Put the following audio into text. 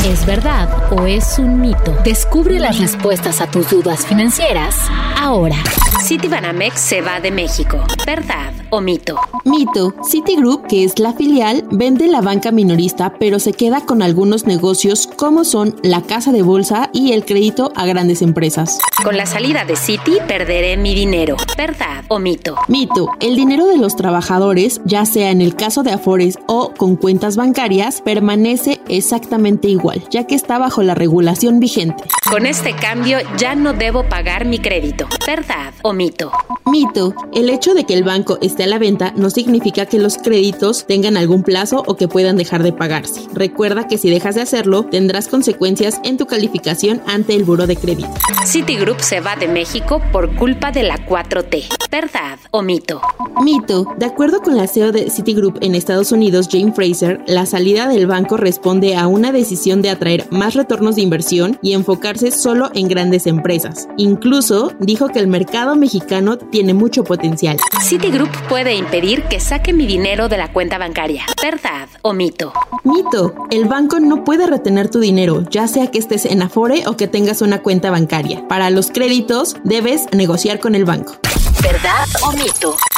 ¿Es verdad o es un mito? Descubre las respuestas a tus dudas financieras ahora. Citibanamex se va de México. ¿Verdad o mito? Mito. Citigroup, que es la filial, vende la banca minorista, pero se queda con algunos negocios como son la casa de bolsa y el crédito a grandes empresas. Con la salida de Citi, perderé mi dinero. ¿Verdad o mito? Mito. El dinero de los trabajadores, ya sea en el caso de Afores o con cuentas bancarias, permanece exactamente igual, ya que está bajo la regulación vigente. Con este cambio ya no debo pagar mi crédito. ¿Verdad o mito? Mito. El hecho de que el banco esté a la venta no significa que los créditos tengan algún plazo o que puedan dejar de pagarse. Recuerda que si dejas de hacerlo, tendrás consecuencias en tu calificación ante el buró de crédito. Citigroup se va de México por culpa de la 4T. ¿Verdad o mito? Mito. De acuerdo con la CEO de Citigroup en Estados Unidos, Jane Fraser, la salida del banco responde a una decisión de atraer más retornos de inversión y enfocarse solo en grandes empresas. Incluso dijo que el mercado mexicano tiene mucho potencial. Citigroup puede impedir que saque mi dinero de la cuenta bancaria. ¿Verdad o mito? Mito. El banco no puede retener tu dinero, ya sea que estés en Afore o que tengas una cuenta bancaria. Para los créditos, debes negociar con el banco. ¿Verdad o mito?